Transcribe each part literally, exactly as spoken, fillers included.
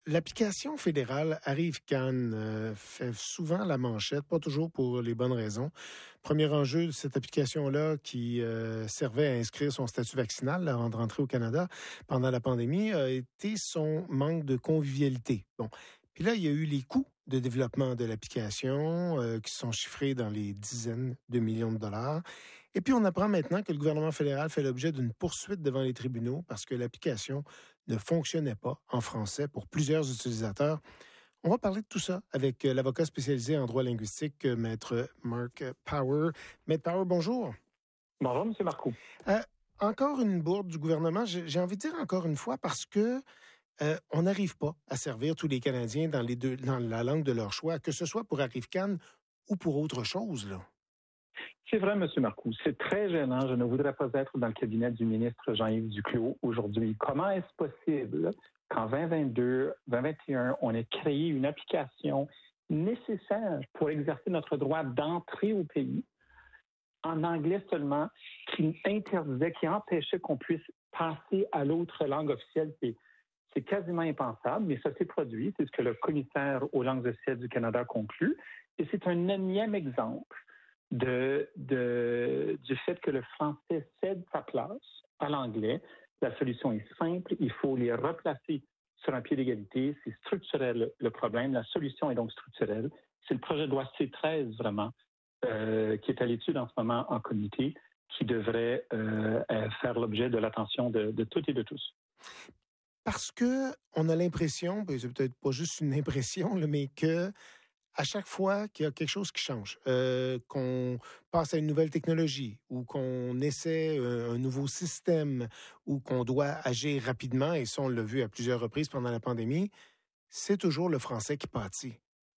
L'application fédérale Arrive-Can euh, fait souvent la manchette, pas toujours pour les bonnes raisons. Premier enjeu de cette application-là qui euh, servait à inscrire son statut vaccinal là, avant de rentrer au Canada pendant la pandémie a été son manque de convivialité. Bon, puis là, il y a eu les coûts de développement de l'application euh, qui sont chiffrés dans les dizaines de millions de dollars. Et puis, on apprend maintenant que le gouvernement fédéral fait l'objet d'une poursuite devant les tribunaux parce que l'application ne fonctionnait pas en français pour plusieurs utilisateurs. On va parler de tout ça avec l'avocat spécialisé en droit linguistique, Maître Mark Power. Maître Power, bonjour. Bonjour, M. Marcoux. Euh, encore une bourde du gouvernement, j'ai envie de dire encore une fois, parce que euh, on n'arrive pas à servir tous les Canadiens dans, les deux, dans la langue de leur choix, que ce soit pour Arrive-Can ou pour autre chose, là. C'est vrai, M. Marcoux. C'est très gênant. Je ne voudrais pas être dans le cabinet du ministre Jean-Yves Duclos aujourd'hui. Comment est-ce possible qu'en vingt vingt-deux, vingt vingt et un, on ait créé une application nécessaire pour exercer notre droit d'entrée au pays en anglais seulement, qui interdisait, qui empêchait qu'on puisse passer à l'autre langue officielle? C'est, c'est quasiment impensable, mais ça s'est produit. C'est ce que le commissaire aux langues officielles du Canada conclut. Et c'est un énième exemple De, de, du fait que le français cède sa place à l'anglais. La solution est simple, il faut les replacer sur un pied d'égalité. C'est structurel le problème, la solution est donc structurelle. C'est le projet de loi C treize vraiment euh, qui est à l'étude en ce moment en comité, qui devrait euh, faire l'objet de l'attention de, de toutes et de tous. Parce que on a l'impression, ben c'est peut-être pas juste une impression, là, mais que à chaque fois qu'il y a quelque chose qui change, euh, qu'on passe à une nouvelle technologie ou qu'on essaie un, un nouveau système ou qu'on doit agir rapidement, et ça, on l'a vu à plusieurs reprises pendant la pandémie, c'est toujours le français qui pâtit.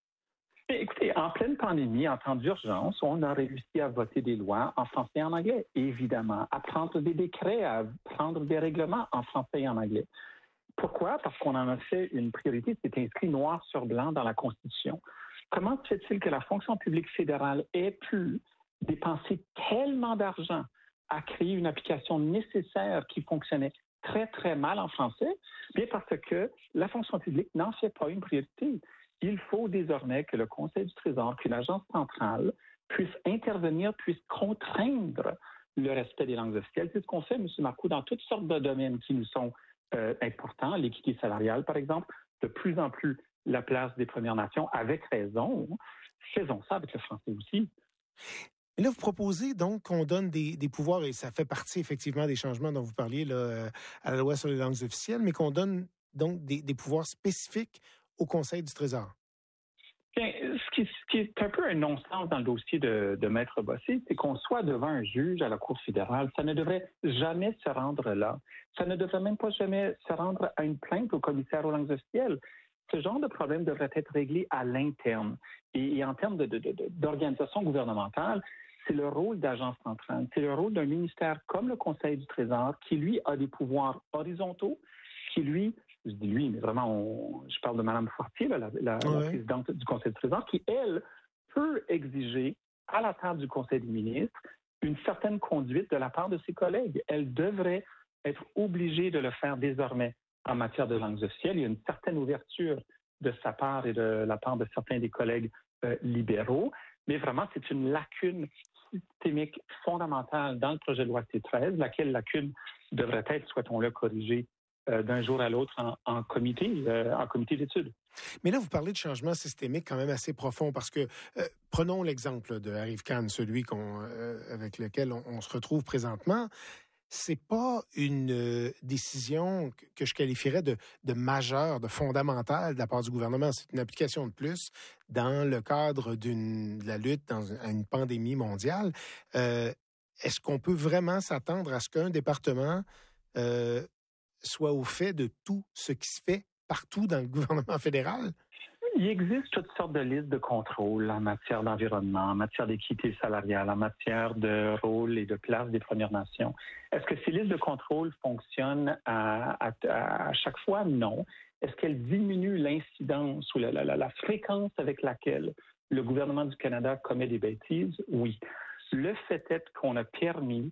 Écoutez, en pleine pandémie, en temps d'urgence, on a réussi à voter des lois en français et en anglais, évidemment, à prendre des décrets, à prendre des règlements en français et en anglais. Pourquoi? Parce qu'on en a fait une priorité, c'est inscrit noir sur blanc dans la Constitution. Comment se fait-il que la fonction publique fédérale ait pu dépenser tellement d'argent à créer une application nécessaire qui fonctionnait très, très mal en français? Bien parce que la fonction publique n'en fait pas une priorité. Il faut désormais que le Conseil du Trésor, qu'une agence centrale puisse intervenir, puisse contraindre le respect des langues officielles. C'est ce qu'on fait, M. Marcoux, dans toutes sortes de domaines qui nous sont euh, importants. L'équité salariale, par exemple, de plus en plus la place des Premières Nations, avec raison. Faisons ça avec le français aussi. Mais là, vous proposez donc qu'on donne des, des pouvoirs, et ça fait partie effectivement des changements dont vous parliez là, à la loi sur les langues officielles, mais qu'on donne donc des, des pouvoirs spécifiques au Conseil du Trésor. Bien, ce, qui, ce qui est un peu un non-sens dans le dossier de, de Maître Bossé, c'est qu'on soit devant un juge à la Cour fédérale. Ça ne devrait jamais se rendre là. Ça ne devrait même pas jamais se rendre à une plainte au commissaire aux langues officielles. Ce genre de problème devrait être réglé à l'interne. Et, et en termes de, de, de, d'organisation gouvernementale, c'est le rôle d'agence centrale, c'est le rôle d'un ministère comme le Conseil du Trésor qui, lui, a des pouvoirs horizontaux, qui, lui, je dis lui, mais vraiment, on, je parle de Mme Fortier, là, la, la, ouais. la présidente du Conseil du Trésor, qui, elle, peut exiger à la table du Conseil des ministres une certaine conduite de la part de ses collègues. Elle devrait être obligée de le faire désormais en matière de langues officielles. Il y a une certaine ouverture de sa part et de la part de certains des collègues euh, libéraux, mais vraiment, c'est une lacune systémique fondamentale dans le projet de loi C treize, laquelle lacune devrait être, souhaitons-le, corrigée euh, d'un jour à l'autre en, en comité, euh, en comité d'études. Mais là, vous parlez de changement systémique quand même assez profond, parce que euh, prenons l'exemple de Arrive-Can, celui qu'on, euh, avec lequel on, on se retrouve présentement. C'est pas une euh, décision que, que je qualifierais de, de majeure, de fondamentale de la part du gouvernement. C'est une application de plus dans le cadre d'une, de la lutte dans une, une pandémie mondiale. Euh, est-ce qu'on peut vraiment s'attendre à ce qu'un département euh, soit au fait de tout ce qui se fait partout dans le gouvernement fédéral? Il existe toutes sortes de listes de contrôle en matière d'environnement, en matière d'équité salariale, en matière de rôle et de place des Premières Nations. Est-ce que ces listes de contrôle fonctionnent à, à, à chaque fois? Non. Est-ce qu'elles diminuent l'incidence ou la, la, la fréquence avec laquelle le gouvernement du Canada commet des bêtises? Oui. Le fait est qu'on a permis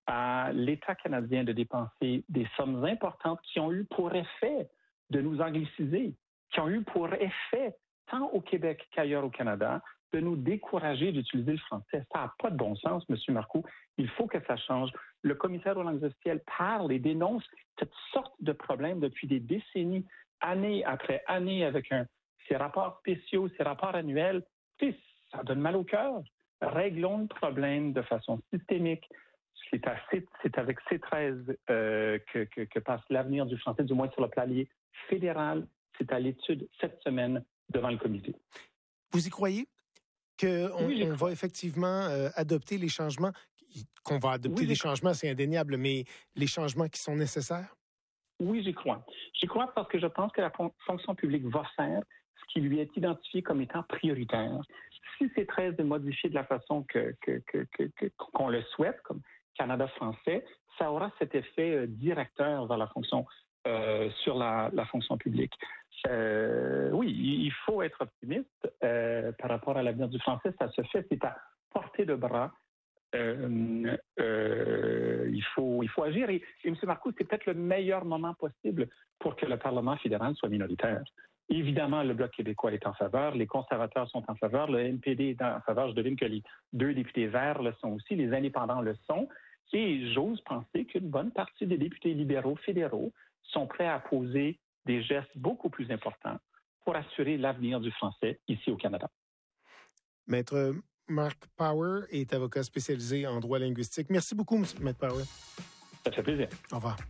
à l'État canadien de dépenser des sommes importantes qui ont eu pour effet de nous angliciser. qui ont eu pour effet, tant au Québec qu'ailleurs au Canada, de nous décourager d'utiliser le français. Ça n'a pas de bon sens, M. Marcoux. Il faut que ça change. Le commissaire aux langues officielles parle et dénonce cette sorte de problème depuis des décennies, année après année, avec un, ces rapports spéciaux, ces rapports annuels. Tu sais, ça donne mal au cœur. Réglons le problème de façon systémique. C'est, à, c'est avec C treize euh, que, que, que passe l'avenir du français, du moins sur le palier fédéral. C'est à l'étude cette semaine devant le comité. Vous y croyez qu'on oui, on va effectivement euh, adopter les changements, qu'on va adopter oui, des changements, c'est indéniable, mais les changements qui sont nécessaires? Oui, j'y crois. J'y crois parce que je pense que la fonction publique va faire ce qui lui est identifié comme étant prioritaire. Si c'est très de modifier de la façon que, que, que, que, qu'on le souhaite, comme Canada français, ça aura cet effet directeur vers la fonction euh, sur la, la fonction publique. Euh, oui, il faut être optimiste euh, par rapport à l'avenir du français. Ça se fait, c'est à portée de bras. Euh, euh, il faut, il faut agir. Et, et M. Marcoux, c'est peut-être le meilleur moment possible pour que le Parlement fédéral soit minoritaire. Évidemment, le Bloc québécois est en faveur, les conservateurs sont en faveur, le N P D est en faveur. Je devine que les deux députés verts le sont aussi, les indépendants le sont. Et j'ose penser qu'une bonne partie des députés libéraux fédéraux sont prêts à poser des gestes beaucoup plus importants pour assurer l'avenir du français ici au Canada. Maître Mark Power est avocat spécialisé en droit linguistique. Merci beaucoup, Maître Power. Ça fait plaisir. Au revoir.